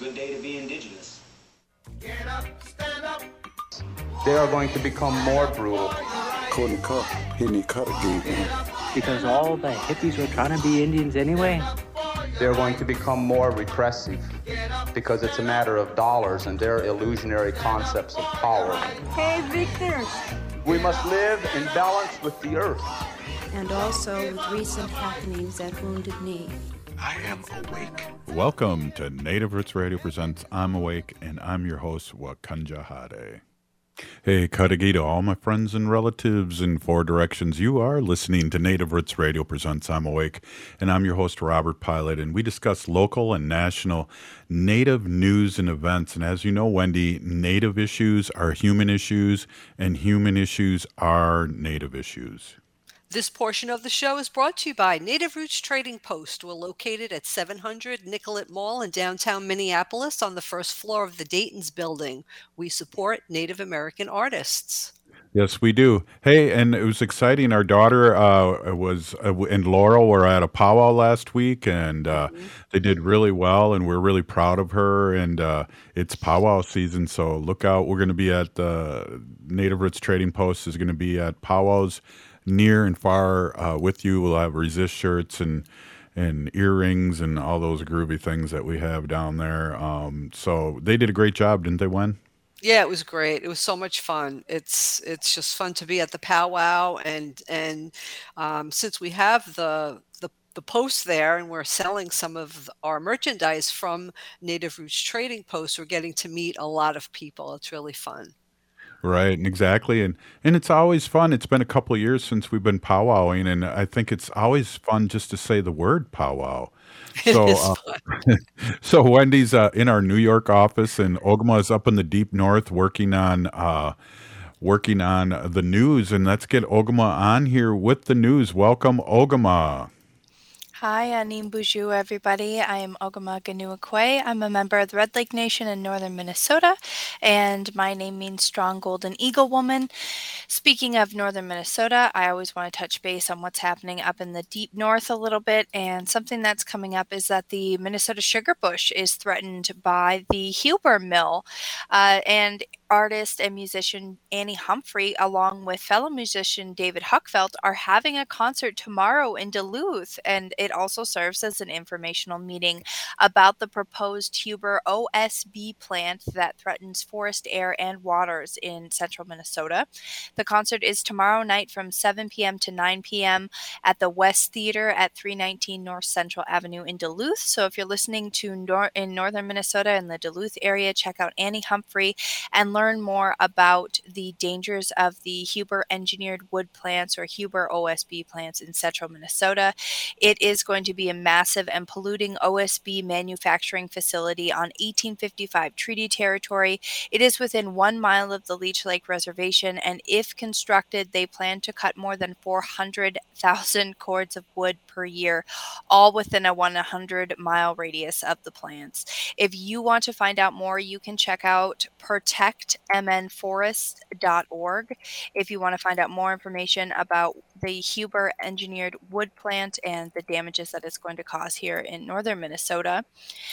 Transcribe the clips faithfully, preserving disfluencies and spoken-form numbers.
good day to be indigenous. Get up, stand up. They are going to become more brutal. Courtney Cup, hitting the cut again. Because all the hippies were trying to be Indians anyway. They're going to become more repressive because it's a matter of dollars and their illusionary concepts of power. Hey, Victor. We must live in balance with the earth. And also with recent happenings at Wounded Knee. I am awake. Welcome to Native Roots Radio presents I'm Awake, and I'm your host, Wakanja Hade. Hey, Kadagi to all my friends and relatives in four directions. You are listening to Native Roots Radio presents I'm Awake, and I'm your host, Robert Pilot, and we discuss local and national Native news and events. And as you know, Wendy, Native issues are human issues, and human issues are Native issues. This portion of the show is brought to you by Native Roots Trading Post. We're located at seven hundred Nicollet Mall in downtown Minneapolis on the first floor of the Dayton's building. We support Native American artists. Yes, we do. Hey, and it was exciting. Our daughter uh, was uh, and Laurel were at a powwow last week, and uh, mm-hmm. they did really well, and we're really proud of her. And uh, it's powwow season, so look out. We're going to be at the Native Roots Trading Post is going to be at powwows near and far uh, with you. We'll have resist shirts and and earrings and all those groovy things that we have down there. Um, so they did a great job, didn't they, Wen? Yeah, it was great. It was so much fun. It's it's just fun to be at the powwow, and and um, since we have the the the post there and we're selling some of our merchandise from Native Roots Trading Post, we're getting to meet a lot of people. It's really fun. Right, exactly, and and it's always fun. It's been a couple of years since we've been powwowing, and I think it's always fun just to say the word powwow. So, it is uh, fun. so Wendy's uh, in our New York office, and Ogama is up in the deep north working on uh, working on the news. And let's get Ogama on here with the news. Welcome, Ogama. Hi, Anim Buju, everybody. I am Ogama Ganuakwe. I'm a member of the Red Lake Nation in northern Minnesota, and my name means Strong Golden Eagle Woman. Speaking of northern Minnesota, I always want to touch base on what's happening up in the deep north a little bit, and something that's coming up is that the Minnesota sugar bush is threatened by the Huber mill, uh, and artist and musician Annie Humphrey, along with fellow musician David Huckfeld, are having a concert tomorrow in Duluth, and it also serves as an informational meeting about the proposed Huber O S B plant that threatens forest, air, and waters in central Minnesota. The concert is tomorrow night from seven p.m. to nine p.m. at the West Theater at three nineteen North Central Avenue in Duluth. So if you're listening to nor- in northern Minnesota in the Duluth area, check out Annie Humphrey and learn more about the dangers of the Huber engineered wood plants or Huber O S B plants in central Minnesota. It is going to be a massive and polluting O S B manufacturing facility on eighteen fifty-five treaty territory. It is within one mile of the Leech Lake Reservation, and if constructed, they plan to cut more than four hundred thousand cords of wood per year, all within a one hundred mile radius of the plants. If you want to find out more, you can check out protect m n forest dot org if you want to find out more information about the Huber engineered wood plant and the damages that it's going to cause here in northern Minnesota.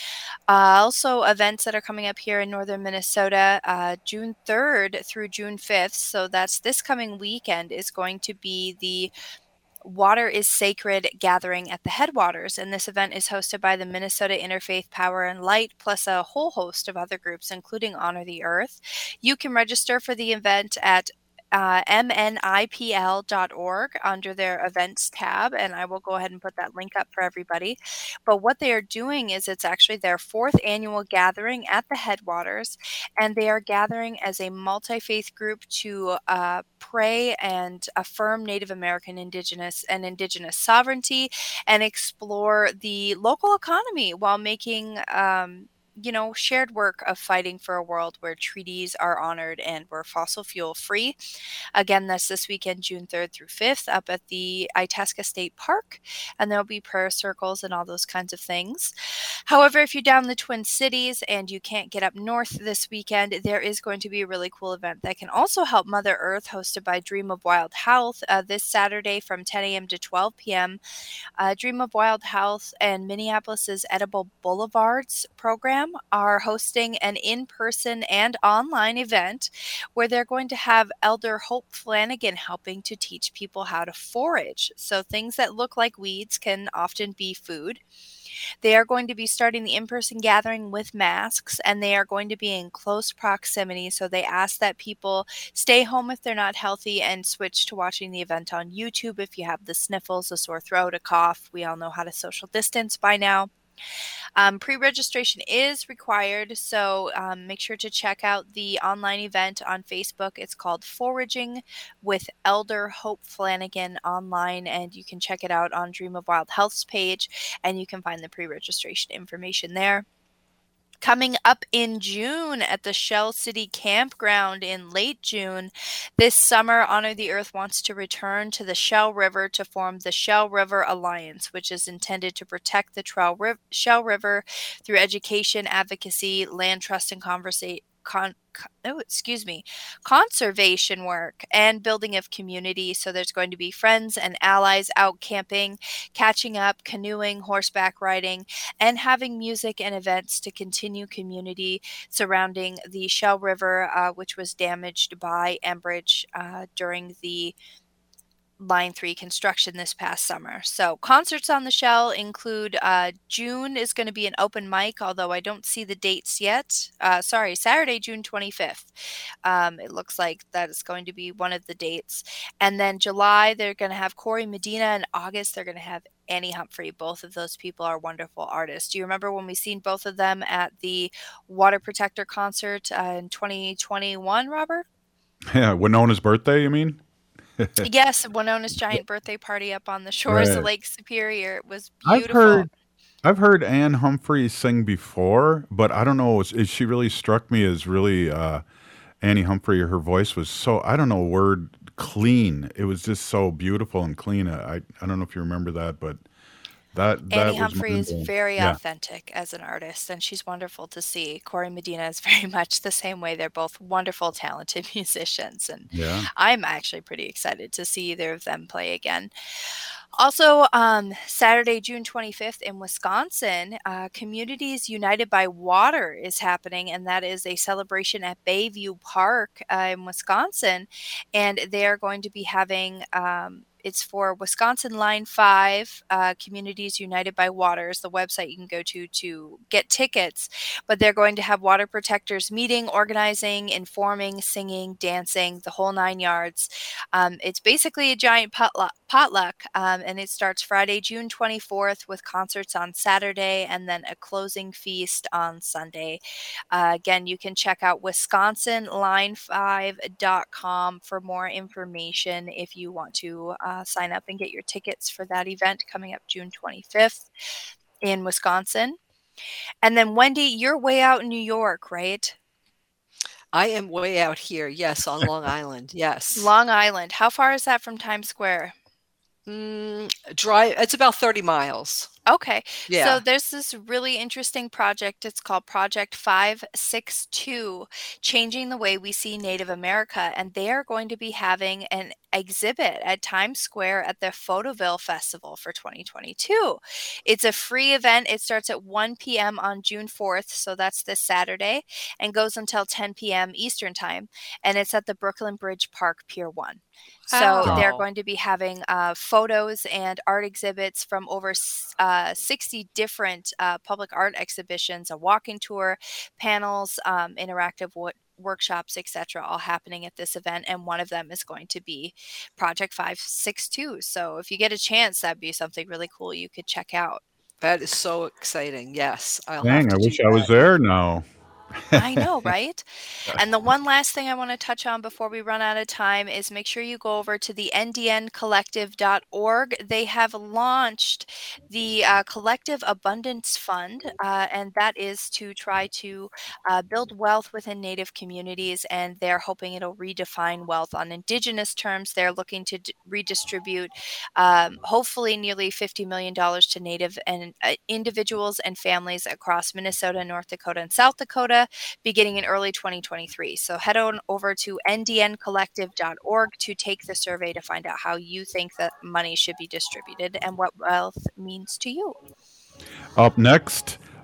Uh, also, events that are coming up here in northern Minnesota, uh, June third through June fifth, so that's this coming weekend, is going to be the Water is Sacred gathering at the Headwaters, and this event is hosted by the Minnesota Interfaith Power and Light, plus a whole host of other groups, including Honor the Earth. You can register for the event at Uh, m n i p l dot org under their events tab, and I will go ahead and put that link up for everybody. But what they are doing is it's actually their fourth annual gathering at the Headwaters, and they are gathering as a multi-faith group to uh, pray and affirm Native American Indigenous and Indigenous sovereignty and explore the local economy while making um, you know, shared work of fighting for a world where treaties are honored and we're fossil fuel free. Again, that's this weekend, June third through fifth, up at the Itasca State Park, and there'll be prayer circles and all those kinds of things. However, if you're down in the Twin Cities and you can't get up north this weekend, there is going to be a really cool event that can also help Mother Earth, hosted by Dream of Wild Health, uh, this Saturday from ten a.m. to twelve p.m. Uh, Dream of Wild Health and Minneapolis's Edible Boulevards program Freedom are hosting an in-person and online event where they're going to have Elder Hope Flanagan helping to teach people how to forage. So things that look like weeds can often be food. They are going to be starting the in-person gathering with masks, and they are going to be in close proximity. So they ask that people stay home if they're not healthy and switch to watching the event on YouTube if you have the sniffles, a sore throat, a cough. We all know how to social distance by now. Um, pre-registration is required, so um, make sure to check out the online event on Facebook. It's called Foraging with Elder Hope Flanagan online, and you can check it out on Dream of Wild Health's page, and you can find the pre-registration information there. Coming up in June at the Shell City Campground in late June, this summer, Honor the Earth wants to return to the Shell River to form the Shell River Alliance, which is intended to protect the Shell River through education, advocacy, land trust, and conversation. Con- oh, excuse me, conservation work and building of community. So there's going to be friends and allies out camping, catching up, canoeing, horseback riding, and having music and events to continue community surrounding the Shell River, uh, which was damaged by Enbridge uh, during the Line three construction this past summer. So concerts on the Shell include uh, June is going to be an open mic, although I don't see the dates yet. Uh, sorry, Saturday, June twenty-fifth. Um, it looks like that is going to be one of the dates. And then July, they're going to have Corey Medina, and August, they're going to have Annie Humphrey. Both of those people are wonderful artists. Do you remember when we seen both of them at the Water Protector concert uh, in twenty twenty-one, Robert? Yeah, Winona's birthday, you mean? Yes, Winona's giant birthday party up on the shores Right. of Lake Superior. It was I've beautiful. heard I've heard Anne Humphrey sing before, but I don't know. Is, is she really struck me as really uh, Annie Humphrey? Her voice was so, I don't know, word clean. It was just so beautiful and clean. I I don't know if you remember that, but that that Annie was Humphrey is mind-blowing. very Yeah, authentic as an artist, and she's wonderful to see. Corey Medina is very much the same way. They're both wonderful, talented musicians, and yeah. I'm actually pretty excited to see either of them play again. Also, um, Saturday, June twenty-fifth in Wisconsin, uh, Communities United by Water is happening, and that is a celebration at Bayview Park uh, in Wisconsin. And they are going to be having, um, it's for Wisconsin Line five, uh, Communities United by Water is the website you can go to to get tickets. But they're going to have water protectors meeting, organizing, informing, singing, dancing, the whole nine yards. Um, it's basically a giant potluck, potluck um, and it starts Friday, June twenty-fourth with concerts on Saturday and then a closing feast on Sunday. Uh, again, you can check out wisconsin line five dot com for more information if you want to uh, sign up and get your tickets for that event coming up June twenty-fifth in Wisconsin. And then Wendy, you're way out in New York, right? I am way out here. Yes, on Long Island. Yes. Long Island. How far is that from Times Square? Mm, drive. It's about thirty miles. Okay. Yeah. So there's this really interesting project. It's called Project five six two, Changing the Way We See Native America. And they are going to be having an exhibit at Times Square at the Photoville Festival for twenty twenty-two. It's a free event. It starts at one p.m. on June fourth. So that's this Saturday and goes until ten p.m. Eastern time. And it's at the Brooklyn Bridge Park Pier one. So they're Wow. going to be having uh, photos and art exhibits from over uh, sixty different uh, public art exhibitions, a walking tour, panels, um, interactive wo- workshops, et cetera, all happening at this event. And one of them is going to be Project five six two. So if you get a chance, that'd be something really cool you could check out. That is so exciting. Yes, I'll have Dang, I to do wish I was that. there now. I know, right? And the one last thing I want to touch on before we run out of time is make sure you go over to the N D N collective dot org. They have launched the uh, Collective Abundance Fund, uh, and that is to try to uh, build wealth within Native communities, and they're hoping it'll redefine wealth on Indigenous terms. They're looking to d- redistribute um, hopefully nearly fifty million dollars to Native and uh, individuals and families across Minnesota, North Dakota, and South Dakota, beginning in early twenty twenty-three. So head on over to N D N collective dot org to take the survey to find out how you think that money should be distributed and what wealth means to you. Up next,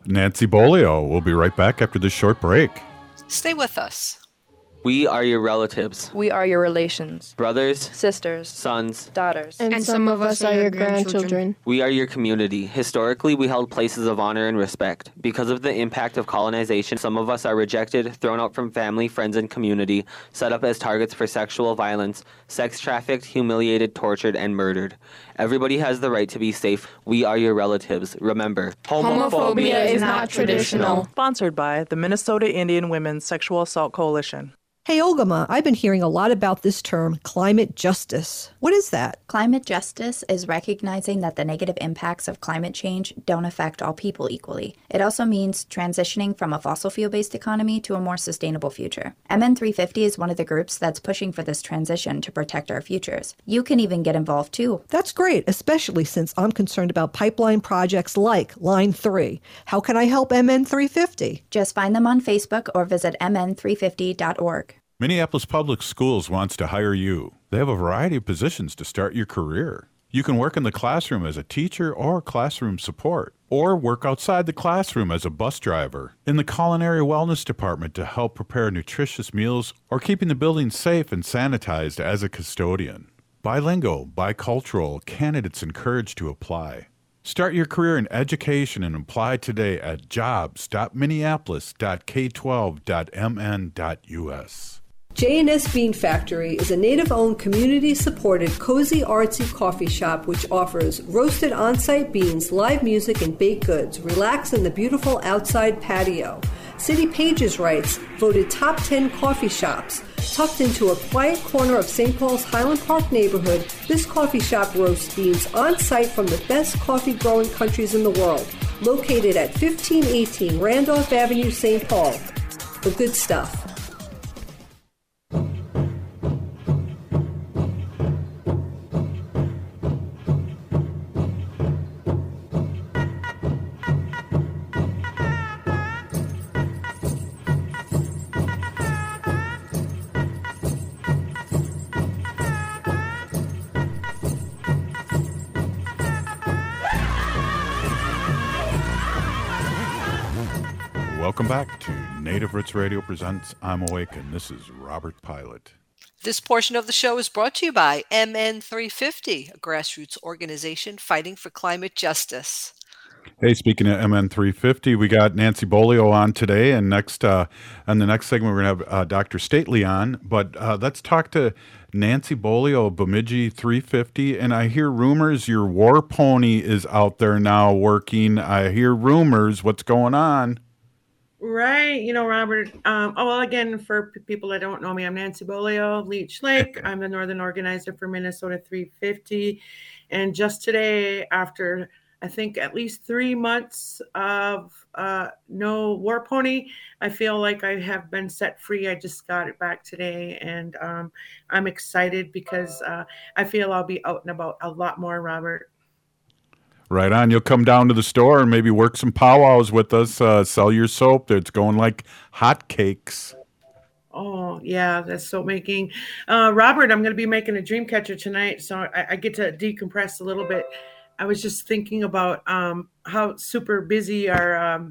Nancy Bolio. We'll be right back after this short break. Stay with us. We are your relatives, We are your relations, brothers, sisters, sons. daughters. And, some of us are your grandchildren. We are your community. Historically, we held places of honor and respect. Because of the impact of colonization, some of us are rejected, thrown out from family, friends, and community, set up as targets for sexual violence, sex trafficked, humiliated, tortured, and murdered. Everybody has the right to be safe. We are your relatives. Remember, Homophobia is not traditional. Sponsored by the Minnesota Indian Women's Sexual Assault Coalition. Hey, Ogama, I've been hearing a lot about this term, climate justice. What is that? Climate justice is recognizing that the negative impacts of climate change don't affect all people equally. It also means transitioning from a fossil fuel-based economy to a more sustainable future. M N three fifty is one of the groups that's pushing for this transition to protect our futures. You can even get involved too. That's great, especially since I'm concerned about pipeline projects like Line three. How can I help M N three fifty? Just find them on Facebook or visit m n three fifty dot org. Minneapolis Public Schools wants to hire you. They have a variety of positions to start your career. You can work in the classroom as a teacher or classroom support, or work outside the classroom as a bus driver, in the culinary wellness department to help prepare nutritious meals, or keeping the building safe and sanitized as a custodian. Bilingual, bicultural, candidates encouraged to apply. Start your career in education and apply today at jobs dot minneapolis dot k twelve dot m n dot u s. J and S Bean Factory is a native-owned, community-supported, cozy, artsy coffee shop which offers roasted on-site beans, live music, and baked goods. Relax in the beautiful outside patio. City Pages writes, voted top ten coffee shops. Tucked into a quiet corner of Saint Paul's Highland Park neighborhood, this coffee shop roasts beans on-site from the best coffee-growing countries in the world. Located at fifteen eighteen Randolph Avenue, Saint Paul. The good stuff. Welcome back to Native Roots Radio Presents I'm Awake, and this is Robert Pilot. This portion of the show is brought to you by M N three fifty, a grassroots organization fighting for climate justice. Hey, speaking of M N three fifty, we got Nancy Bolio on today, and next, uh, in the next segment, we're going to have uh, Doctor Stately on. But uh, let's talk to Nancy Bolio of Bemidji three fifty, and I hear rumors your war pony is out there now working. I hear rumors. What's going on? Right. You know, Robert, um, oh, well, again, for p- people that don't know me, I'm Nancy Bolio, Leech Lake. I'm the Northern Organizer for Minnesota three fifty. And just today, after I think at least three months of uh, no war pony, I feel like I have been set free. I just got it back today, and um, I'm excited because uh, I feel I'll be out and about a lot more, Robert. Right on. You'll come down to the store and maybe work some powwows with us, uh, sell your soap. It's going like hotcakes. Oh, yeah, that's soap making. Uh, Robert, I'm going to be making a dream catcher tonight, so I, I get to decompress a little bit. I was just thinking about um, how super busy our um,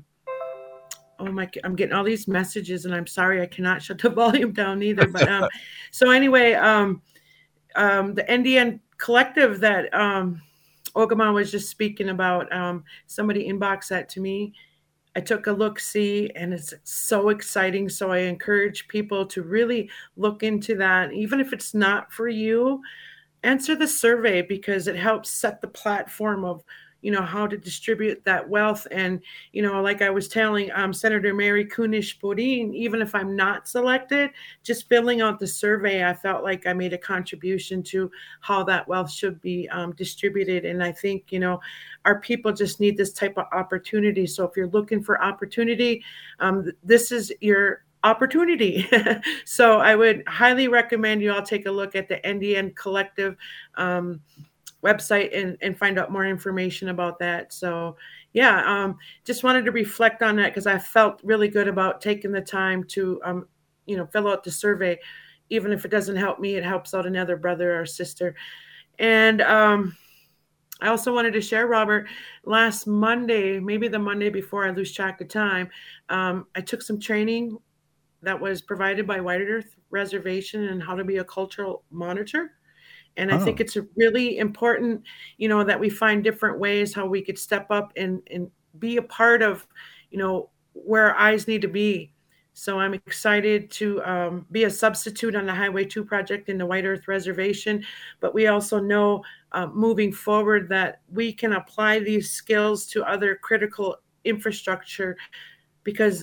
oh my, I'm getting all these messages, and I'm sorry, I cannot shut the volume down either. But um, so anyway, um, um, the N D N collective that um, Ogama was just speaking about, um, somebody inboxed that to me. I took a look, see, and it's so exciting. So I encourage people to really look into that, even if it's not for you. Answer the survey because it helps set the platform of, you know, how to distribute that wealth. And, you know, like I was telling um, Senator Mary Kunesh-Podein, even if I'm not selected, just filling out the survey, I felt like I made a contribution to how that wealth should be um, distributed. And I think, you know, our people just need this type of opportunity. So if you're looking for opportunity, um, this is your opportunity. So I would highly recommend you all take a look at the N D N Collective um, website and, and find out more information about that. So yeah, um, just wanted to reflect on that because I felt really good about taking the time to, um, you know, fill out the survey. Even if it doesn't help me, it helps out another brother or sister. And um, I also wanted to share, Robert, last Monday, maybe the Monday before I lose track of time, um, I took some training that was provided by White Earth Reservation and how to be a cultural monitor. And I think Oh. it's really important, you know, that we find different ways how we could step up and, and be a part of, you know, where our eyes need to be. So I'm excited to um, be a substitute on the Highway two project in the White Earth Reservation. But we also know uh, moving forward that we can apply these skills to other critical infrastructure, because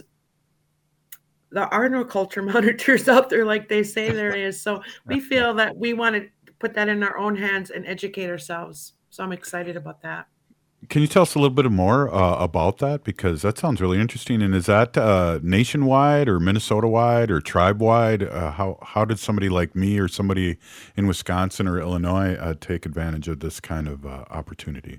there are no culture monitors out there like they say there is. So we feel that we want to put that in our own hands and educate ourselves. So I'm excited about that. Can you tell us a little bit more uh, about that? Because that sounds really interesting. And is that uh, nationwide or Minnesota-wide or tribe-wide? Uh, how how did somebody like me or somebody in Wisconsin or Illinois uh, take advantage of this kind of uh, opportunity?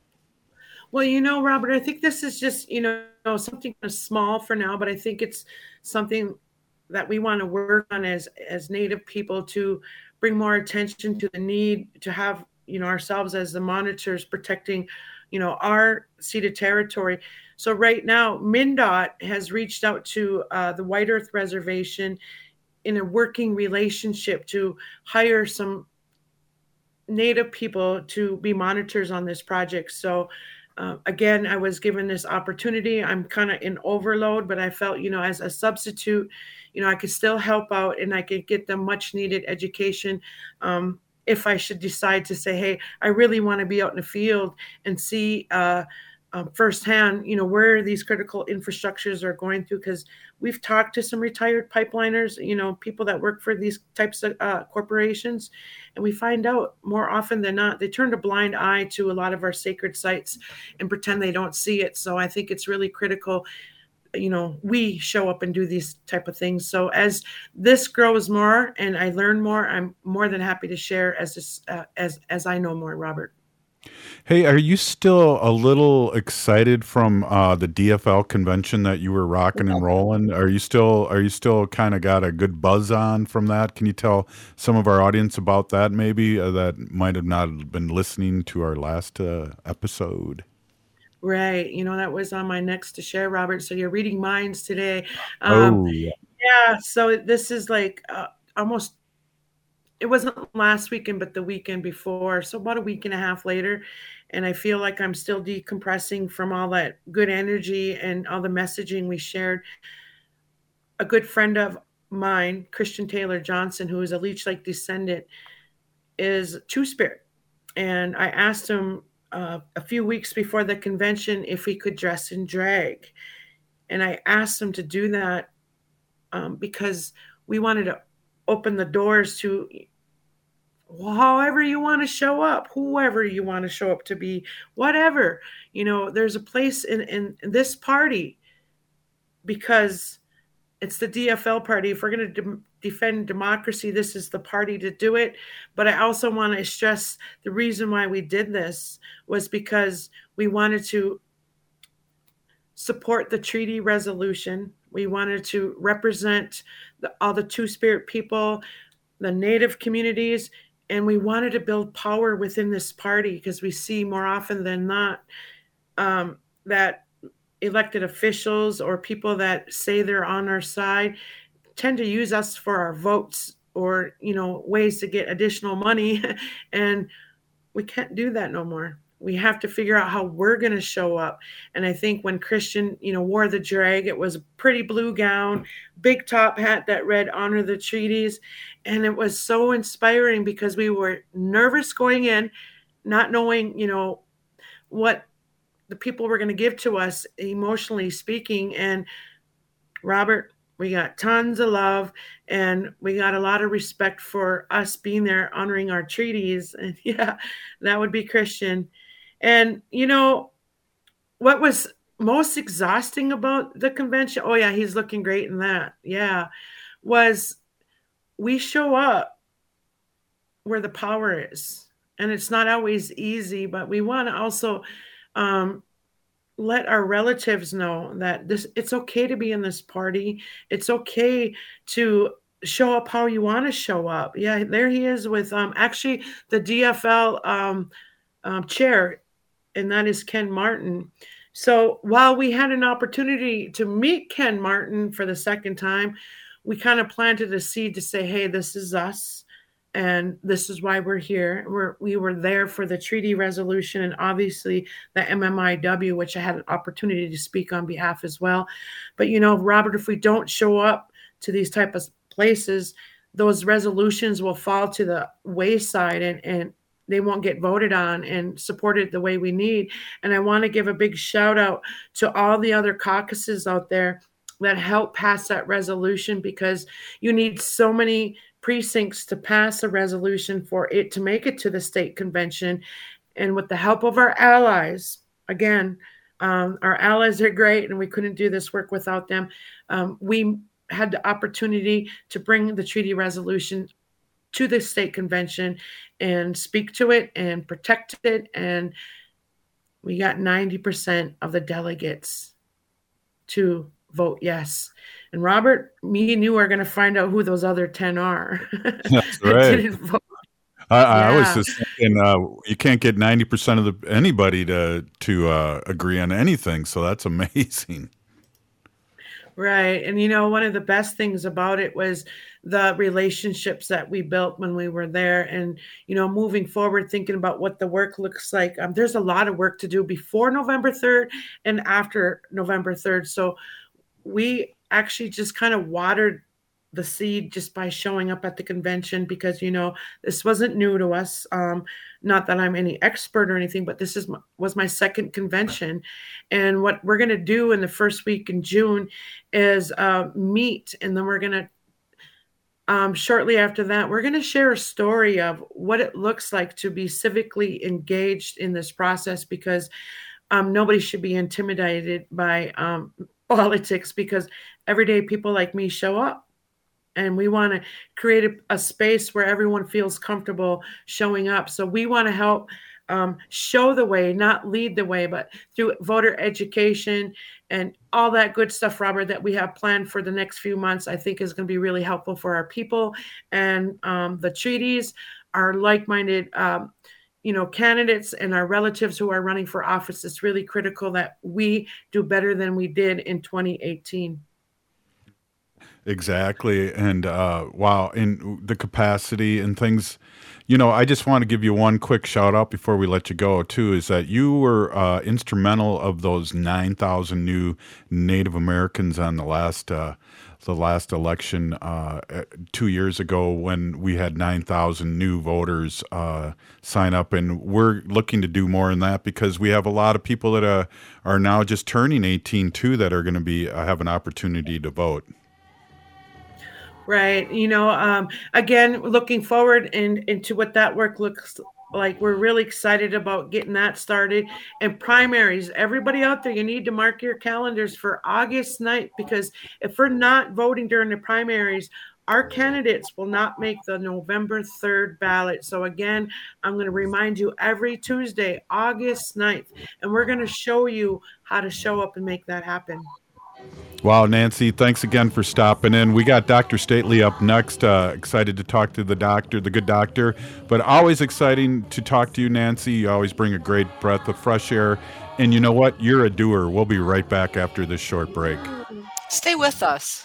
Well, you know, Robert, I think this is just, you know, something small for now, but I think it's something that we want to work on as as Native people to bring more attention to the need to have, you know, ourselves as the monitors protecting, you know, our ceded territory. So right now, MnDOT has reached out to uh, the White Earth Reservation in a working relationship to hire some Native people to be monitors on this project. So uh, again, I was given this opportunity. I'm kind of in overload, but I felt, you know, as a substitute, you know, I could still help out and I could get them much needed education. Um, if I should decide to say, hey, I really want to be out in the field and see uh, uh, firsthand, you know, where these critical infrastructures are going through, because we've talked to some retired pipeliners, you know, people that work for these types of uh, corporations, and we find out more often than not, they turn a blind eye to a lot of our sacred sites and pretend they don't see it. So I think it's really critical, you know, we show up and do these type of things. So as this grows more and I learn more, I'm more than happy to share as this, uh, as as I know more, Robert. Hey, are you still a little excited from uh, the D F L convention that you were rocking and rolling? Are you still are you still kind of got a good buzz on from that? Can you tell some of our audience about that maybe uh, that might have not been listening to our last uh, episode? Right. You know, that was on my next to share, Robert. So you're reading minds today. Um, Oh, yeah. yeah. So this is like uh, almost, it wasn't last weekend, but the weekend before. So about a week and a half later. And I feel like I'm still decompressing from all that good energy and all the messaging we shared. A good friend of mine, Christian Taylor Johnson, who is a Leech Lake descendant, is Two-Spirit. And I asked him uh, a few weeks before the convention if he could dress in drag. And I asked him to do that um, because we wanted to open the doors to however you want to show up, whoever you want to show up to be, whatever. You know, there's a place in, in, in this party because it's the D F L party. If we're going to de- defend democracy, this is the party to do it. But I also want to stress the reason why we did this was because we wanted to support the treaty resolution. We wanted to represent the, all the Two-Spirit people, the Native communities, and we wanted to build power within this party because we see more often than not um, that elected officials or people that say they're on our side tend to use us for our votes or, you know, ways to get additional money. And we can't do that no more. We have to figure out how we're going to show up. And I think when Christian, you know, wore the drag, it was a pretty blue gown, big top hat that read honor the treaties. And it was so inspiring because we were nervous going in, not knowing, you know, what the people were going to give to us emotionally speaking. And Robert, we got tons of love and we got a lot of respect for us being there, honoring our treaties. And yeah, that would be Christian. And, you know, what was most exhausting about the convention, oh yeah, he's looking great in that, yeah, was we show up where the power is. And it's not always easy, but we want to also um, let our relatives know that this it's okay to be in this party. It's okay to show up how you want to show up. Yeah, there he is with um, actually the D F L um, um, chair, and that is Ken Martin. So while we had an opportunity to meet Ken Martin for the second time, we kind of planted a seed to say, hey, this is us, and this is why we're here. We're, we were there for the treaty resolution and obviously the M M I W, which I had an opportunity to speak on behalf as well. But, you know, Robert, if we don't show up to these type of places, those resolutions will fall to the wayside and, and they won't get voted on and supported the way we need. And I want to give a big shout out to all the other caucuses out there that helped pass that resolution, because you need so many precincts to pass a resolution for it to make it to the state convention. And with the help of our allies, again, um, our allies are great and we couldn't do this work without them. Um, we had the opportunity to bring the treaty resolution to the state convention and speak to it and protect it. And we got ninety percent of the delegates to vote yes. And Robert, me and you are going to find out who those other ten are. That's right. I, I Yeah. was just thinking, uh, you can't get ninety percent of the anybody to to uh, agree on anything, so that's amazing. Right. And, you know, one of the best things about it was the relationships that we built when we were there. And, you know, moving forward, thinking about what the work looks like. Um, there's a lot of work to do before November third and after November third. So we actually just kind of watered the seed just by showing up at the convention, because, you know, this wasn't new to us. Um, not that I'm any expert or anything, but this is my, was my second convention. And what we're going to do in the first week in June is uh, meet, and then we're going to, um, shortly after that, we're going to share a story of what it looks like to be civically engaged in this process, because um, nobody should be intimidated by um, politics, because everyday people like me show up. And we want to create a, a space where everyone feels comfortable showing up. So we want to help um, show the way, not lead the way, but through voter education and all that good stuff, Robert, that we have planned for the next few months, I think is going to be really helpful for our people. And um, the treaties, our like-minded um, you know, candidates and our relatives who are running for office. It's really critical that we do better than we did in twenty eighteen. Exactly. And uh, wow, in the capacity and things, you know, I just want to give you one quick shout out before we let you go, too, is that you were uh, instrumental of those nine thousand new Native Americans on the last uh, the last election uh, two years ago, when we had nine thousand new voters uh, sign up. And we're looking to do more in that, because we have a lot of people that uh, are now just turning eighteen, too, that are going to be uh, have an opportunity to vote. Right. You know, um, again, looking forward and into what that work looks like. We're really excited about getting that started. And primaries, everybody out there, you need to mark your calendars for August ninth, because if we're not voting during the primaries, our candidates will not make the November third ballot. So again, I'm going to remind you every Tuesday, August ninth, and we're going to show you how to show up and make that happen. Wow, Nancy, thanks again for stopping in. We got Doctor Stately up next. Uh, excited to talk to the doctor, the good doctor, but always exciting to talk to you, Nancy. You always bring a great breath of fresh air. And you know what? You're a doer. We'll be right back after this short break. Stay with us.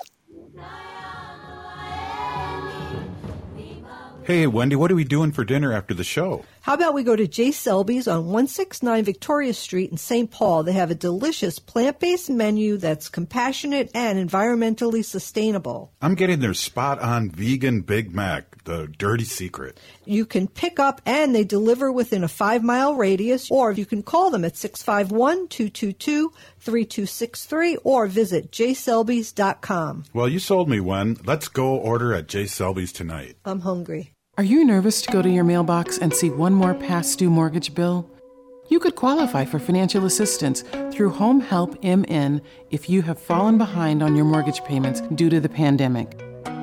Hey, Wendy, what are we doing for dinner after the show? How about we go to J. Selby's on one sixty-nine Victoria Street in Saint Paul? They have a delicious plant-based menu that's compassionate and environmentally sustainable. I'm getting their spot-on vegan Big Mac, the dirty secret. You can pick up and they deliver within a five-mile radius, or you can call them at six five one, two two two, three two six three or visit j selbys dot com. Well, you sold me, Wen. Let's go order at J. Selby's tonight. I'm hungry. Are you nervous to go to your mailbox and see one more past due mortgage bill? You could qualify for financial assistance through Home Help M N if you have fallen behind on your mortgage payments due to the pandemic.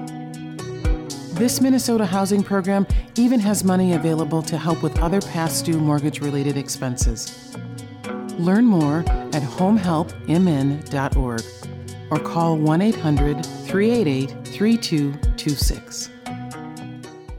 This Minnesota housing program even has money available to help with other past due mortgage-related expenses. Learn more at home help m n dot org or call one eight hundred, three eight eight, three two two six.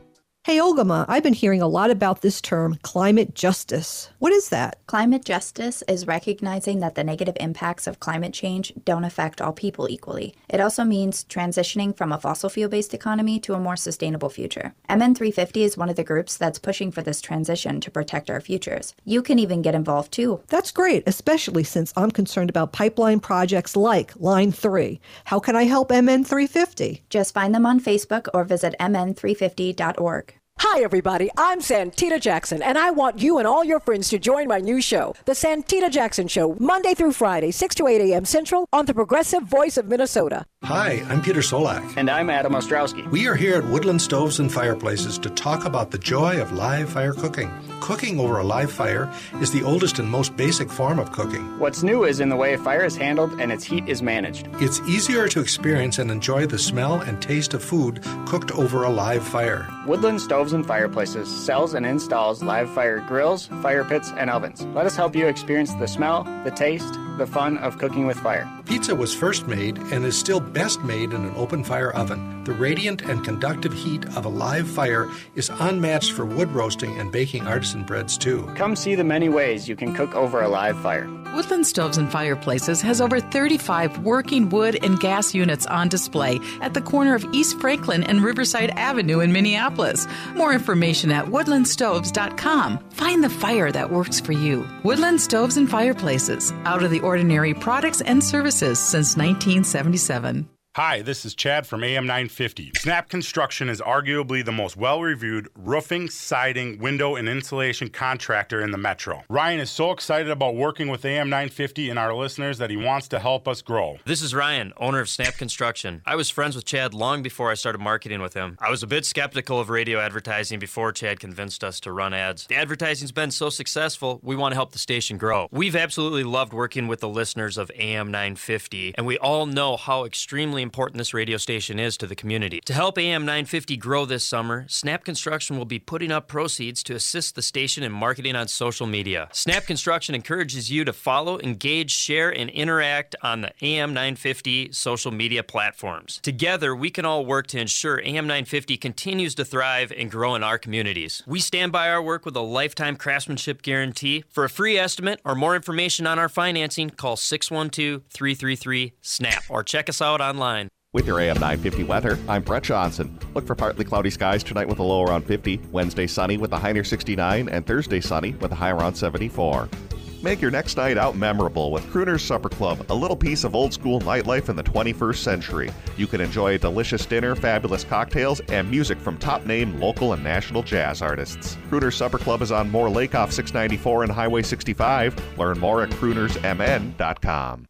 Hey, Ogama, I've been hearing a lot about this term, climate justice. What is that? Climate justice is recognizing that the negative impacts of climate change don't affect all people equally. It also means transitioning from a fossil fuel-based economy to a more sustainable future. M N three fifty is one of the groups that's pushing for this transition to protect our futures. You can even get involved too. That's great, especially since I'm concerned about pipeline projects like Line three. How can I help M N three fifty? Just find them on Facebook or visit m n three fifty dot org. Hi, everybody. I'm Santita Jackson, and I want you and all your friends to join my new show, The Santita Jackson Show, Monday through Friday, six to eight a.m. Central, on the Progressive Voice of Minnesota. Hi, I'm Peter Solak. And I'm Adam Ostrowski. We are here at Woodland Stoves and Fireplaces to talk about the joy of live fire cooking. Cooking over a live fire is the oldest and most basic form of cooking. What's new is in the way fire is handled and its heat is managed. It's easier to experience and enjoy the smell and taste of food cooked over a live fire. Woodland Stoves and Fireplaces sells and installs live fire grills, fire pits, and ovens. Let us help you experience the smell, the taste, the fun of cooking with fire. Pizza was first made and is still best made in an open fire oven. The radiant and conductive heat of a live fire is unmatched for wood roasting and baking artisan breads too. Come see the many ways you can cook over a live fire. Woodland Stoves and Fireplaces has over thirty-five working wood and gas units on display at the corner of East Franklin and Riverside Avenue in Minneapolis. More information at woodland stoves dot com. Find the fire that works for you. Woodland Stoves and Fireplaces. Out of the ordinary products and services since nineteen seventy-seven. Hi, this is Chad from A M nine fifty. Snap Construction is arguably the most well-reviewed roofing, siding, window, and insulation contractor in the metro. Ryan is so excited about working with A M nine fifty and our listeners that he wants to help us grow. This is Ryan, owner of Snap Construction. I was friends with Chad long before I started marketing with him. I was a bit skeptical of radio advertising before Chad convinced us to run ads. The advertising's been so successful, we want to help the station grow. We've absolutely loved working with the listeners of A M nine fifty, and we all know how extremely important this radio station is to the community. To help A M nine fifty grow this summer, Snap Construction will be putting up proceeds to assist the station in marketing on social media. Snap Construction encourages you to follow, engage, share, and interact on the A M nine fifty social media platforms. Together, we can all work to ensure A M nine fifty continues to thrive and grow in our communities. We stand by our work with a lifetime craftsmanship guarantee. For a free estimate or more information on our financing, call six one two, three three three, SNAP or check us out online. With your A M nine fifty weather, I'm Brett Johnson. Look for partly cloudy skies tonight with a low around fifty, Wednesday sunny with a high near sixty-nine, and Thursday sunny with a high around seventy-four. Make your next night out memorable with Crooner's Supper Club, a little piece of old school nightlife in the twenty-first century. You can enjoy a delicious dinner, fabulous cocktails, and music from top-name local and national jazz artists. Crooner's Supper Club is on Moore Lake off six ninety-four and Highway sixty-five. Learn more at crooners m n dot com.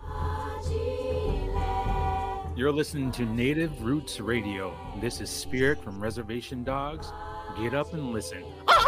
You're listening to Native Roots Radio. This is Spirit from Reservation Dogs. Get up and listen.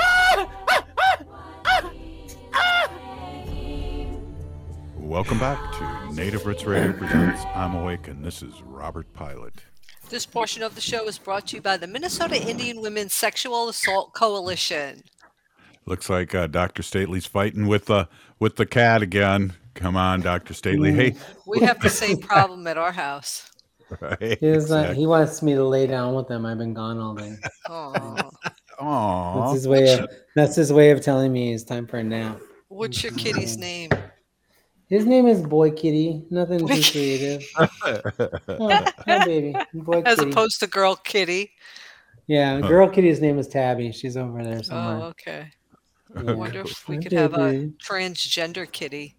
Welcome back to Native Roots Radio presents I'm Awake, and this is Robert Pilot. This portion of the show is brought to you by the Minnesota Indian Women's Sexual Assault Coalition. Looks like uh, Doctor Stately's fighting with the with the cat again. Come on, Doctor Stately. Hey, we have the same problem at our house. Right, he, was, exactly. uh, he wants me to lay down with him. I've been gone all day. Aww. Aww. That's his way of, that's his way of telling me it's time for a nap. What's your kitty's name? His name is Boy Kitty. Nothing too creative. oh, hi, baby. Boy As Kitty. opposed to Girl Kitty. Yeah, girl kitty's name is Tabby. She's over there somewhere. Oh, okay. Yeah. I wonder if we Hi, could have a baby. transgender kitty.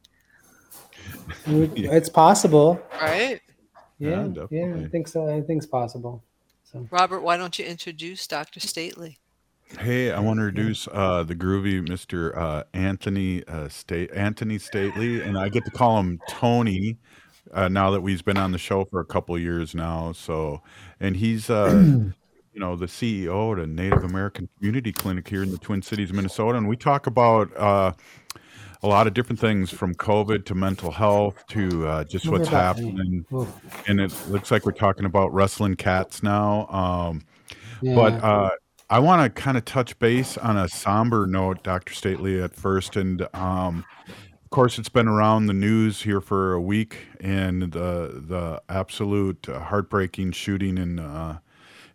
It's possible. Right? Yeah, Yeah, yeah, I definitely. think so. I think it's possible. So Robert, why don't you introduce Doctor Stately? Hey, I want to introduce uh, the groovy Mister Uh, Anthony uh, State Anthony Stately, and I get to call him Tony uh, now that he's been on the show for a couple of years now. So, and he's uh, you know the C E O at a Native American Community Clinic here in the Twin Cities, Minnesota, and we talk about uh, a lot of different things from COVID to mental health to uh, just What what's about me? happening. Oof. And it looks like we're talking about wrestling cats now. Um, Yeah. But uh, I want to kind of touch base on a somber note, Doctor Stately, at first. And um, of course, it's been around the news here for a week, and the the absolute uh, heartbreaking shooting in uh,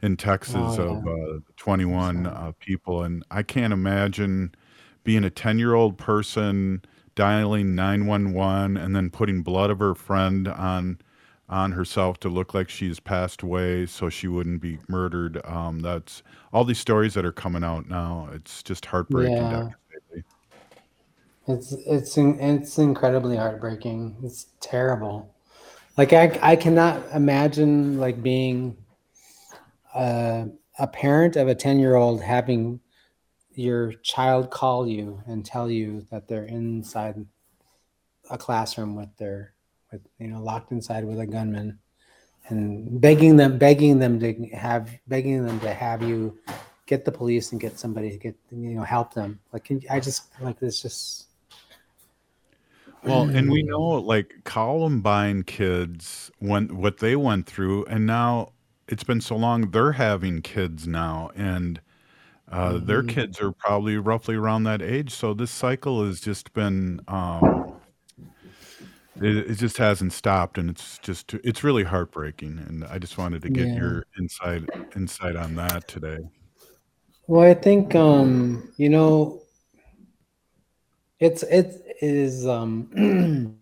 in Texas Oh, of yeah. uh, twenty-one uh, people, and I can't imagine being a ten-year-old person dialing nine one one and then putting blood of her friend on on herself to look like she's passed away so she wouldn't be murdered. Um, that's all these stories that are coming out now. It's just heartbreaking, Yeah. Doctor Staley. It's it's in- it's incredibly heartbreaking. It's terrible. Like I I cannot imagine like being a, a parent of a ten-year-old having your child call you and tell you that they're inside a classroom with their with you know locked inside with a gunman and begging them begging them to have begging them to have you get the police and get somebody to get you know help them. Like can, I just like this just Well, and we know like Columbine kids went what they went through, and now it's been so long they're having kids now, and uh, their Mhm. kids are probably roughly around that age. So this cycle has just been um, it, it just hasn't stopped, and it's just it's really heartbreaking. And I just wanted to get Yeah. your insight insight on that today. Well, I think um, you know, it's it is um,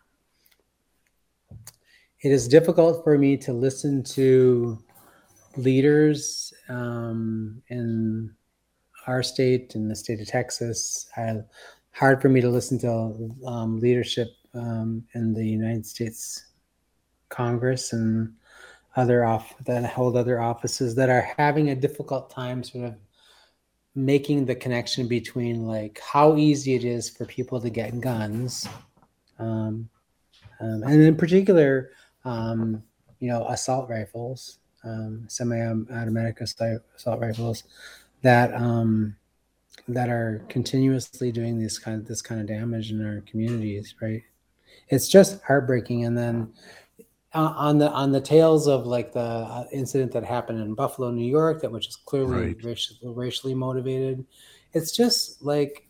it is difficult for me to listen to leaders um, in our state, in the state of Texas. I, hard for me to listen to um, leadership um, in the United States Congress and other off that hold other offices that are having a difficult time sort of making the connection between like how easy it is for people to get guns, um, um, and in particular, um, you know, assault rifles, um, semi-automatic assault assault rifles that um, that are continuously doing this kind of this kind of damage in our communities. Right? It's just heartbreaking, and then. Uh, on the on the tails of like the uh, incident that happened in Buffalo, New York, that which is clearly Right. racial, racially motivated, it's just like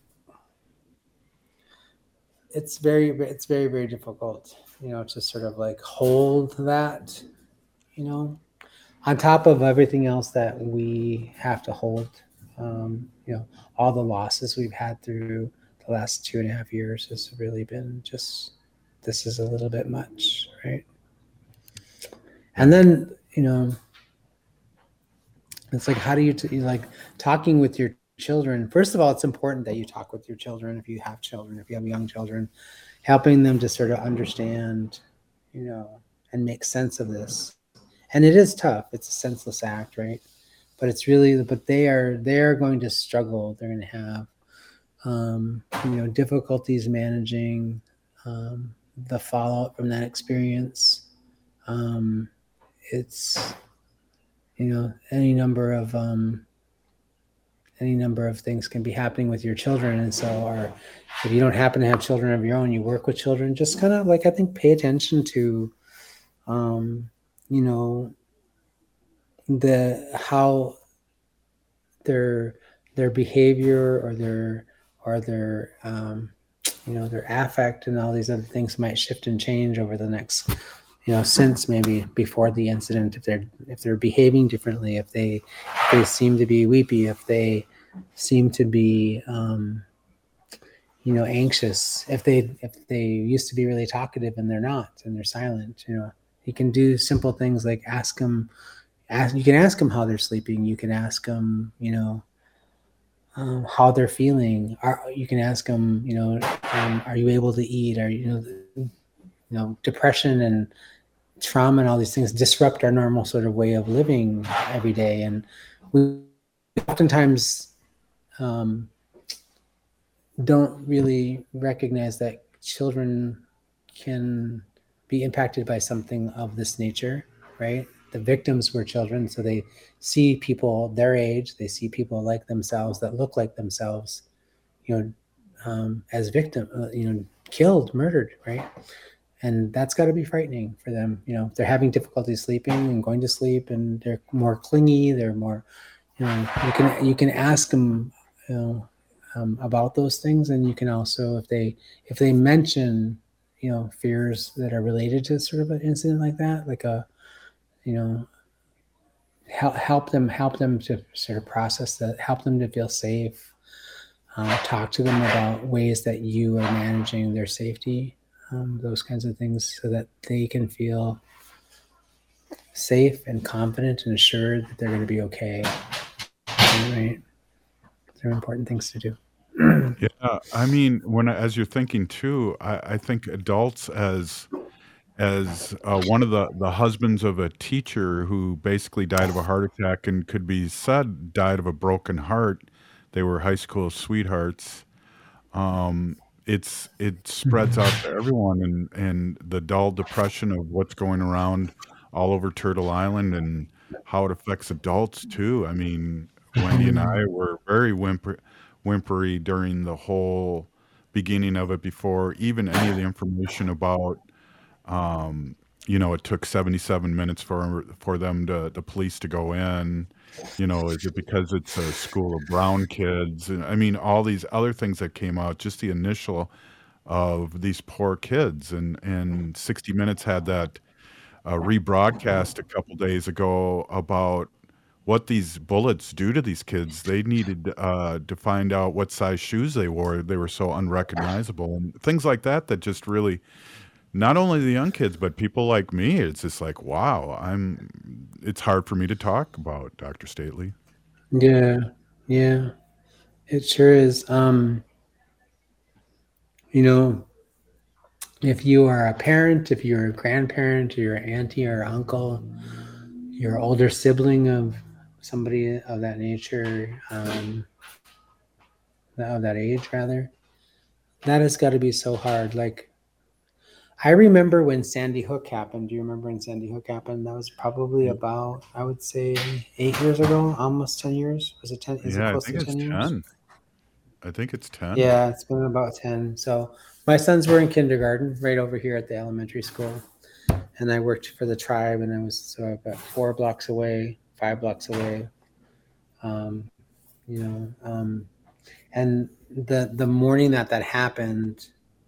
it's very it's very very difficult, you know, to sort of like hold that, you know, on top of everything else that we have to hold, um, you know, all the losses we've had through the last two and a half years has really been just this is a little bit much, right? And then, you know, it's like, how do you, t- you like talking with your children? First of all, it's important that you talk with your children if you have children, if you have young children, helping them to sort of understand, you know, and make sense of this. And it is tough. It's a senseless act, right? But it's really, but they are, they are going to struggle. They're going to have, um, you know, difficulties managing um, the fallout from that experience. Um, it's, you know, any number of um, any number of things can be happening with your children. And so, or if you don't happen to have children of your own, you work with children, just kind of like, I think, pay attention to, um, you know, the, how their, their behavior or their, or their, um, you know, their affect and all these other things might shift and change over the next, you know, since maybe before the incident, if they're if they're behaving differently, if they if they seem to be weepy, if they seem to be, um, you know, anxious, if they if they used to be really talkative and they're not and they're silent, you know, you can do simple things like ask them, ask you can ask them how they're sleeping, you can ask them, you know, um, how they're feeling. Are you can ask them, you know, um, are you able to eat? Are you know. You know, depression and trauma and all these things disrupt our normal sort of way of living every day. And we oftentimes um, don't really recognize that children can be impacted by something of this nature, right? The victims were children, so they see people their age, they see people like themselves that look like themselves, you know, um, as victim, uh, you know, killed, murdered, right? And that's got to be frightening for them. You know, if they're having difficulty sleeping and going to sleep, and they're more clingy, they're more, you know, you can you can ask them, you know, um, about those things, and you can also, if they if they mention, you know, fears that are related to sort of an incident like that, like a, you know, help help them help them to sort of process that, help them to feel safe. Uh, talk to them about ways that you are managing their safety, um, those kinds of things, so that they can feel safe and confident and assured that they're going to be okay. Right? They're important things to do. Yeah, I mean, when as you're thinking too, I, I think adults as as uh, one of the the husbands of a teacher who basically died of a heart attack and could be said died of a broken heart. They were high school sweethearts. Um, it's it spreads out to everyone, and and the dull depression of what's going around all over Turtle Island and how it affects adults too. I mean, Wendy and I were very whimper, whimpery during the whole beginning of it before even any of the information about, um, you know, it took seventy-seven minutes for for them to the police to go in. You know, is it because it's a school of brown kids? And I mean, all these other things that came out, just the initial of these poor kids. And, and sixty minutes had that uh, rebroadcast a couple days ago about what these bullets do to these kids. They needed uh, to find out what size shoes they wore. They were so unrecognizable and things like that, that just really, not only the young kids, but people like me, it's just like, wow, I'm, it's hard for me to talk about, Doctor Stately. Yeah, yeah, it sure is. Um, you know, if you are a parent, if you're a grandparent, or your auntie or uncle, your older sibling of somebody of that nature, um, of that age rather, that has got to be so hard. Like, I remember when Sandy Hook happened. Do you remember when Sandy Hook happened? That was probably about, I would say, eight years ago, almost ten years. Was it ten? Is Yeah, it I close think to it's ten years? ten. I think it's ten. Yeah, it's been about ten. So my sons were in kindergarten right over here at the elementary school. And I worked for the tribe, and I was so about four blocks away, five blocks away. Um, you know, um, and the the morning that that happened,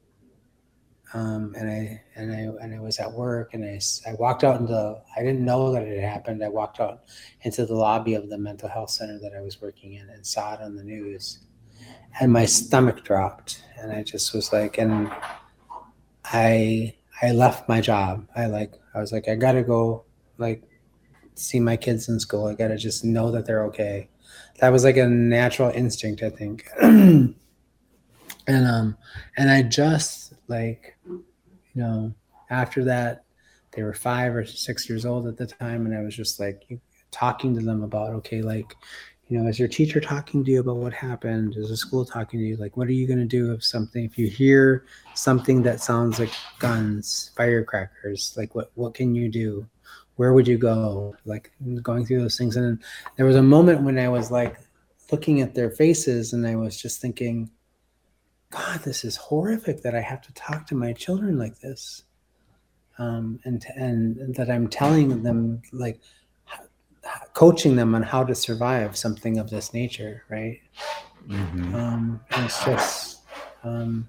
um, and I and I and I was at work, and I, I walked out into, I didn't know that it had happened. I walked out into the lobby of the mental health center that I was working in and saw it on the news, and my stomach dropped, and I just was like, and I. I left my job. I like, I was like, I gotta go like see my kids in school. I gotta just know that they're okay. That was like a natural instinct, I think. and, um, and I just like, you know, after that, they were five or six years old at the time. And I was just like talking to them about, okay, like, you know, is your teacher talking to you about what happened? Is the school talking to you? Like, what are you going to do if something, if you hear something that sounds like guns, firecrackers, like what, what can you do? Where would you go? Like going through those things. And then there was a moment when I was like looking at their faces, and I was just thinking, God, this is horrific that I have to talk to my children like this. Um, and, and that I'm telling them, like, coaching them on how to survive something of this nature, right? Mm-hmm. Um, and it's just, um,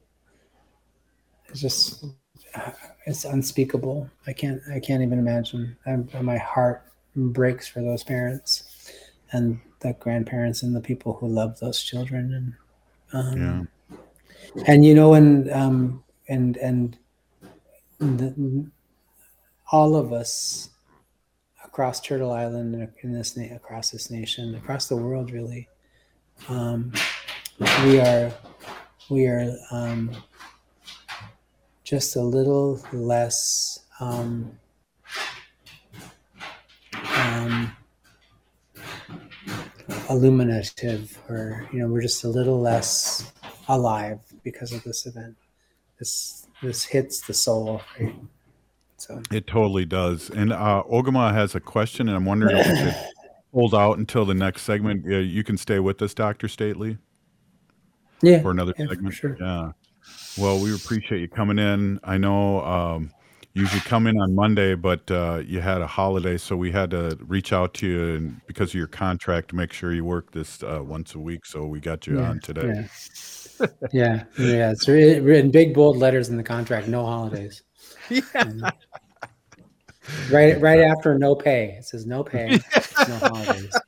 it's just, uh, it's unspeakable. I can't, I can't even imagine. I'm, my heart breaks for those parents and the grandparents and the people who love those children. And, um, yeah. and you know, and, um, and, and the, all of us, across Turtle Island and in this na- across this nation, across the world, really, um, we are we are um, just a little less um, um, illuminative, or you know, we're just a little less alive because of this event. This this hits the soul, right? So it totally does. And uh, Ogama has a question, and I'm wondering if we could hold out until the next segment. Uh, you can stay with us, Doctor Stately. Yeah, for another yeah, segment. for sure. Yeah. Well, we appreciate you coming in. I know um, you usually come in on Monday, but uh, you had a holiday, so we had to reach out to you and because of your contract to make sure you work this uh, once a week. So we got you yeah, on today. Yeah, yeah, yeah. It's written in big bold letters in the contract: no holidays. Yeah. Um, Right, right after no pay. It says no pay, no holidays.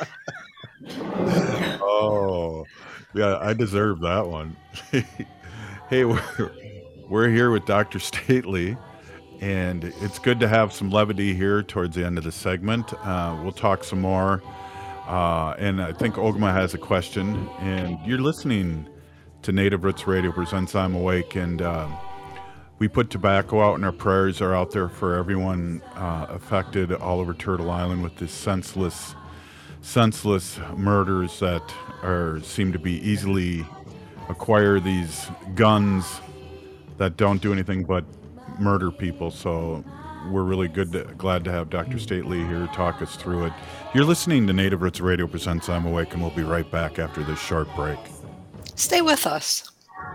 Oh, yeah, I deserve that one. Hey, we're, we're here with Doctor Stately, and it's good to have some levity here towards the end of the segment. Uh, we'll talk some more, uh, and I think Ogma has a question, and you're listening to Native Roots Radio presents I'm Awake, and uh, we put tobacco out, and our prayers are out there for everyone uh, affected all over Turtle Island with this senseless senseless murders that are seem to be easily acquire these guns that don't do anything but murder people. So we're really good to, glad to have Doctor Stately here to talk us through it. You're listening to Native Roots Radio presents I'm Awake, and we'll be right back after this short break. Stay with us.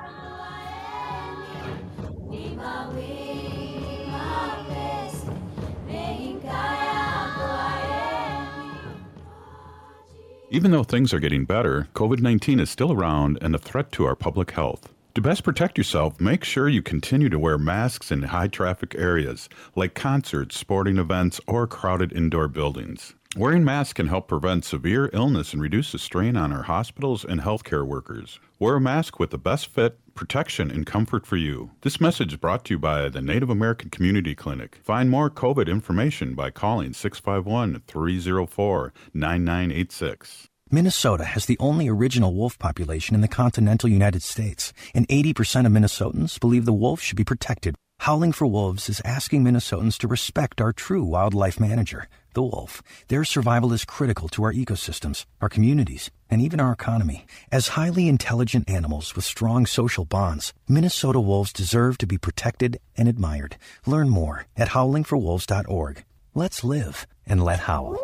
Even though things are getting better, COVID nineteen is still around and a threat to our public health. To best protect yourself, make sure you continue to wear masks in high-traffic areas like concerts, sporting events, or crowded indoor buildings. Wearing masks can help prevent severe illness and reduce the strain on our hospitals and healthcare workers. Wear a mask with the best fit, protection, and comfort for you. This message is brought to you by the Native American Community Clinic. Find more COVID information by calling six five one, three zero four, nine nine eight six. Minnesota has the only original wolf population in the continental United States, and eighty percent of Minnesotans believe the wolf should be protected. Howling for Wolves is asking Minnesotans to respect our true wildlife manager, the wolf. Their survival is critical to our ecosystems, our communities, and even our economy. As highly intelligent animals with strong social bonds, Minnesota wolves deserve to be protected and admired. Learn more at howling for wolves dot org. Let's live and let howl.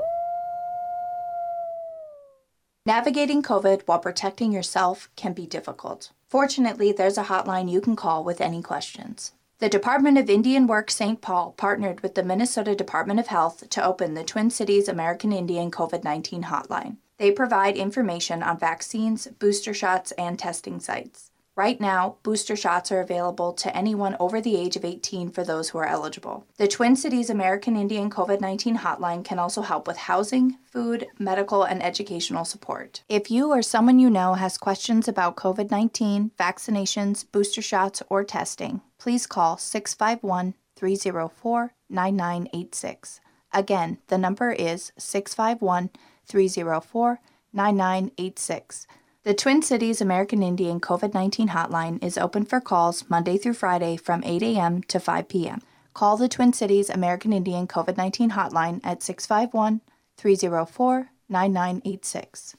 Navigating COVID while protecting yourself can be difficult. Fortunately, there's a hotline you can call with any questions. The Department of Indian Work Saint Paul partnered with the Minnesota Department of Health to open the Twin Cities American Indian COVID nineteen hotline. They provide information on vaccines, booster shots, and testing sites. Right now, booster shots are available to anyone over the age of eighteen for those who are eligible. The Twin Cities American Indian COVID nineteen hotline can also help with housing, food, medical, and educational support. If you or someone you know has questions about COVID nineteen, vaccinations, booster shots, or testing, please call six five one, three zero four, nine nine eight six. Again, the number is six five one, three zero four, nine nine eight six. The Twin Cities American Indian COVID nineteen hotline is open for calls Monday through Friday from eight a.m. to five p.m. Call the Twin Cities American Indian COVID nineteen hotline at six five one, three zero four, nine nine eight six.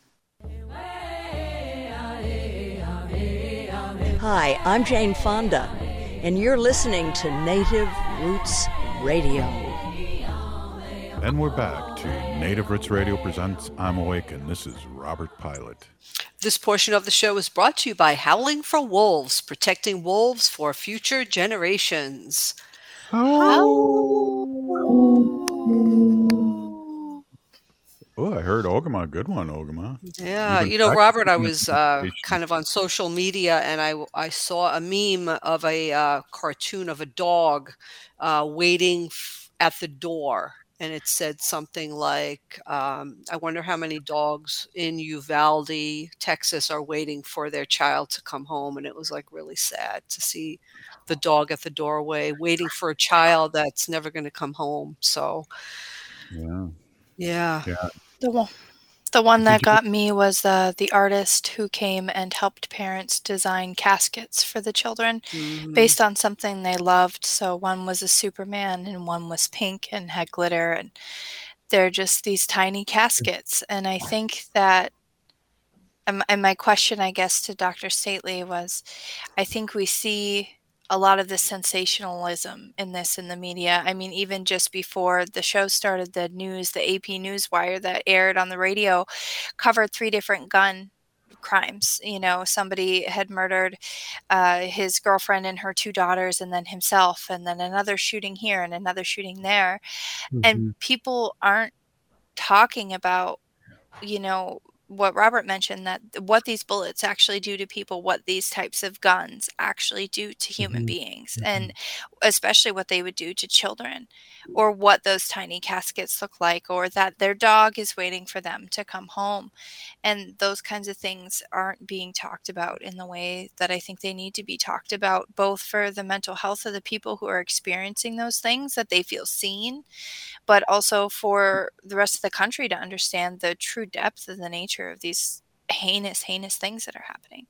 Hi, I'm Jane Fonda, and you're listening to Native Roots Radio. And we're back to Native Roots Radio presents I'm Awake, and this is Robert Pilot. This portion of the show is brought to you by Howling for Wolves, protecting wolves for future generations. Oh, oh I heard Ogama. Good one, Ogama. Yeah, you know, Robert, I was uh, kind of on social media, and I, I saw a meme of a uh, cartoon of a dog uh, waiting f- at the door. And it said something like, um, I wonder how many dogs in Uvalde, Texas, are waiting for their child to come home. And it was like really sad to see the dog at the doorway waiting for a child that's never going to come home. So, yeah. Yeah. yeah. The one, the one that got me was uh, the artist who came and helped parents design caskets for the children Mhm. based on something they loved. So one was a Superman and one was pink and had glitter, and they're just these tiny caskets. And I think that, and and my question, I guess, to Doctor Stately was, I think we see a lot of the sensationalism in this in the media. I mean, even just before the show started, the news, the A P Newswire that aired on the radio covered three different gun crimes. You know, somebody had murdered uh, his girlfriend and her two daughters, and then himself, and then another shooting here and another shooting there. Mhm. And people aren't talking about, you know, what Robert mentioned, that what these bullets actually do to people, what these types of guns actually do to human Mhm. beings, and especially what they would do to children, or what those tiny caskets look like, or that their dog is waiting for them to come home. And those kinds of things aren't being talked about in the way that I think they need to be talked about, both for the mental health of the people who are experiencing those things, that they feel seen, but also for the rest of the country to understand the true depth of the nature of these heinous, heinous things that are happening.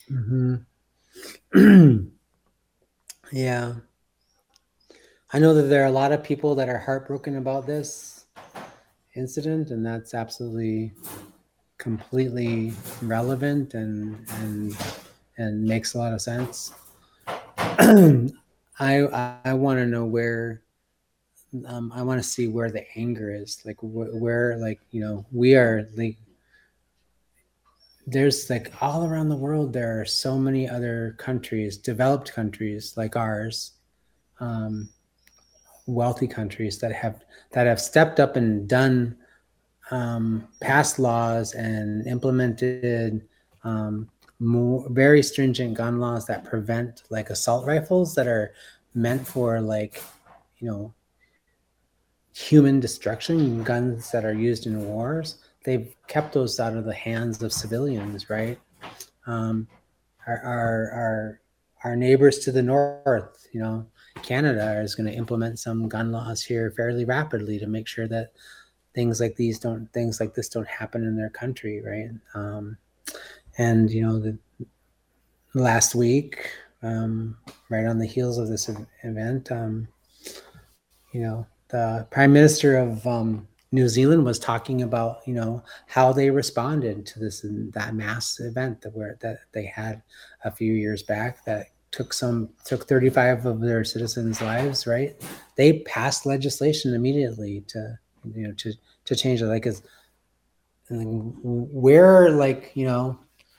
Mm-hmm. Yeah. I know that there are a lot of people that are heartbroken about this incident, and that's absolutely completely relevant and and and makes a lot of sense. I I, I want to know where um, I want to see where the anger is, like wh- where like you know we are like there's like all around the world there are so many other countries, developed countries like ours, um, wealthy countries that have that have stepped up and done um, passed laws and implemented um, more very stringent gun laws that prevent like assault rifles that are meant for like you know human destruction, guns that are used in wars. They've kept those out of the hands of civilians, right? Um, our, our our our neighbors to the north, you know, Canada is going to implement some gun laws here fairly rapidly to make sure that things like these don't things like this don't happen in their country, right? Um, and you know, the last week, um, right on the heels of this event, um, you know, the Prime Minister of um, New Zealand was talking about, you know, how they responded to this that mass event that were that they had a few years back that took some took thirty-five of their citizens' lives. Right? They passed legislation immediately to you know to to change it. Like, is we're like you know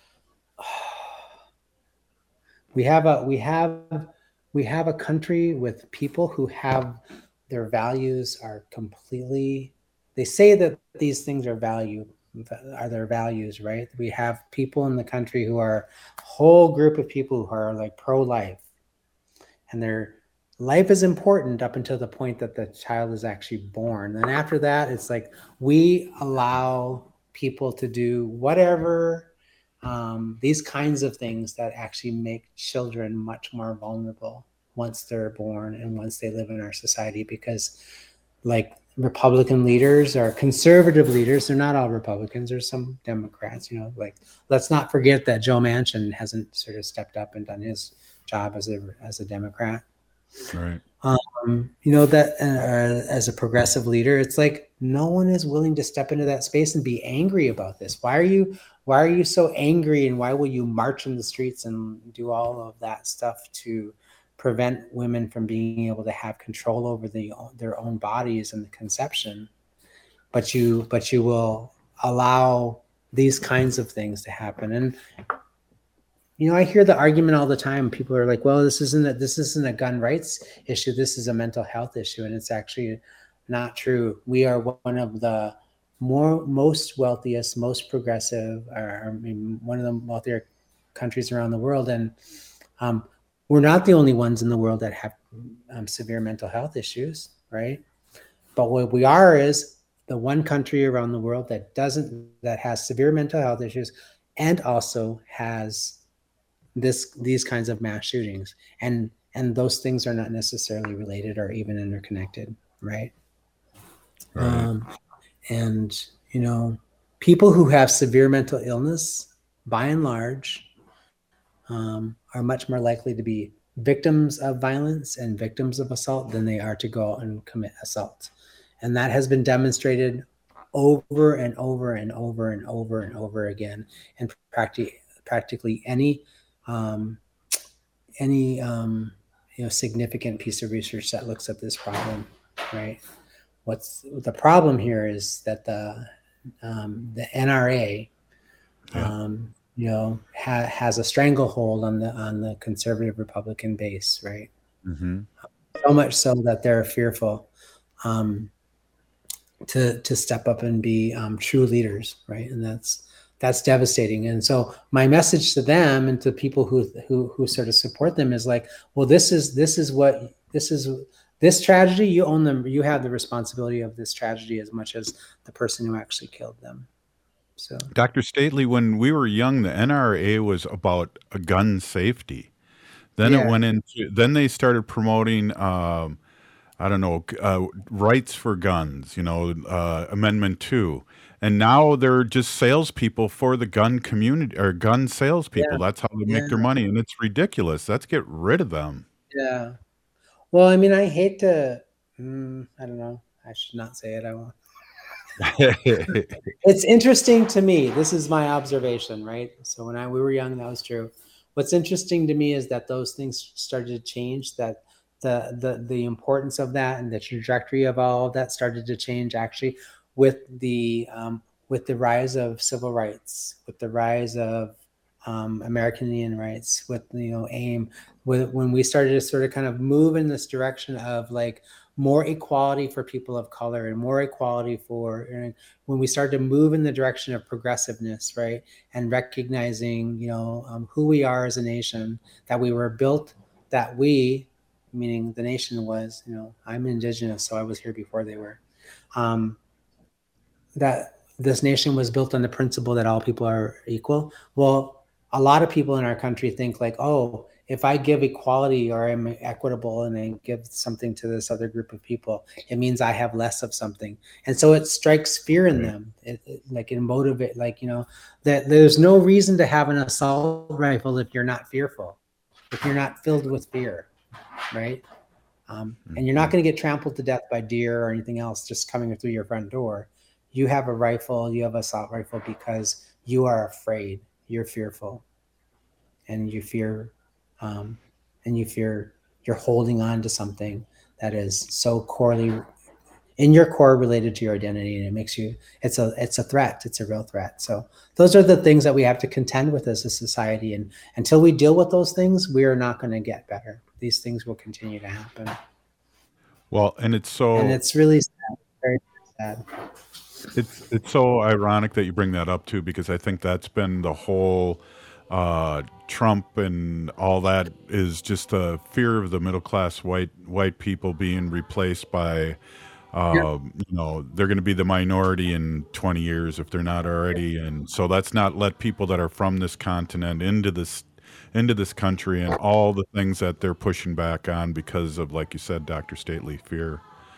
we have a we have we have a country with people who have their values are completely. They say that these things are value, are their values, right? We have people in the country who are a whole group of people who are like pro-life, and their life is important up until the point that the child is actually born. And after that, it's like we allow people to do whatever, um, these kinds of things that actually make children much more vulnerable once they're born and once they live in our society, because like Republican leaders or conservative leaders, they're not all Republicans, there's some Democrats, you know, like let's not forget that Joe Manchin hasn't sort of stepped up and done his job as a as a Democrat. Right. Um, you know, that uh, as a progressive leader, it's like no one is willing to step into that space and be angry about this. Why are you why are you so angry, and why will you march in the streets and do all of that stuff to prevent women from being able to have control over the, their own bodies and the conception, but you but you will allow these kinds of things to happen? And you know, I hear the argument all the time. People are like, "Well, this isn't a, this isn't a gun rights issue. This is a mental health issue," and it's actually not true. We are one of the more most wealthiest, most progressive, or I mean, one of the wealthier countries around the world, and um, we're not the only ones in the world that have um, severe mental health issues, right? But what we are is the one country around the world that doesn't, that has severe mental health issues and also has this these kinds of mass shootings. And and those things are not necessarily related or even interconnected, right? Right. Um, and, you know, people who have severe mental illness, by and large, um, are much more likely to be victims of violence and victims of assault than they are to go out and commit assault. And that has been demonstrated over and over and over and over and over again. And practically, practically any um, any um, you know significant piece of research that looks at this problem, right? What's the problem here is that the um, the N R A, Yeah. um, you know, ha- has a stranglehold on the on the conservative Republican base, right? Mm-hmm. So much so that they're fearful um, to to step up and be um, true leaders, right? And that's that's devastating. And so my message to them and to people who who who sort of support them is like, well, this is this is what this is this tragedy. You own them. You have the responsibility of this tragedy as much as the person who actually killed them. So, Doctor Stately, when we were young, the N R A was about a gun safety. Then Yeah. it went into. Then they started promoting. Um, I don't know, uh, rights for guns. You know, uh, Amendment Two, and now they're just salespeople for the gun community or gun salespeople. Yeah. That's how they make their Yeah. money, and it's ridiculous. Let's get rid of them. Yeah. Well, I mean, I hate to. Mm, I don't know. I should not say it. I won't. It's interesting to me. This is my observation, right? So when I we were young, that was true. What's interesting to me is that those things started to change. That the the the importance of that and the trajectory of all of that started to change actually with the um, with the rise of civil rights, with the rise of um, American Indian rights, with you know AIM, with, when we started to sort of kind of move in this direction of like more equality for people of color and more equality for and when we started to move in the direction of progressiveness, right, and recognizing you know um, who we are as a nation, that we were built, that we, meaning the nation was, you know, I'm indigenous, so I was here before they were, um, that this nation was built on the principle that all people are equal. Well, a lot of people in our country think like, oh, if I give equality or I'm equitable and I give something to this other group of people, it means I have less of something. And so it strikes fear in them. It, it, like it motivate, like, you know, that there's no reason to have an assault rifle if you're not fearful, if you're not filled with fear, right? Um, and you're not going to get trampled to death by deer or anything else just coming through your front door. You have a rifle, you have an assault rifle because you are afraid, you're fearful, and you fear Um, and you fear you're holding on to something that is so corely in your core related to your identity, and it makes you it's a it's a threat. It's a real threat. So those are the things that we have to contend with as a society, and until we deal with those things, we are not going to get better. These things will continue to happen. Well, and it's so And it's really sad, very sad. It's it's so ironic that you bring that up too, because I think that's been the whole uh, Trump and all that is just the fear of the middle class white white people being replaced by, uh, Yeah. you know, they're going to be the minority in twenty years if they're not already, and so let's not let people that are from this continent into this into this country and all the things that they're pushing back on because of, like you said, Doctor Stately, fear.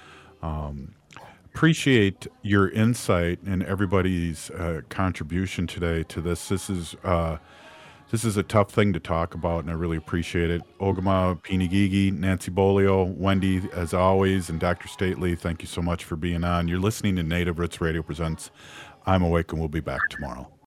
Um, appreciate your insight and everybody's uh, contribution today to this. This is uh, this is a tough thing to talk about, and I really appreciate it. Ogama, Pinigigi, Nancy Bolio, Wendy, as always, and Doctor Stately, thank you so much for being on. You're listening to Native Roots Radio Presents I'm Awake, and we'll be back tomorrow.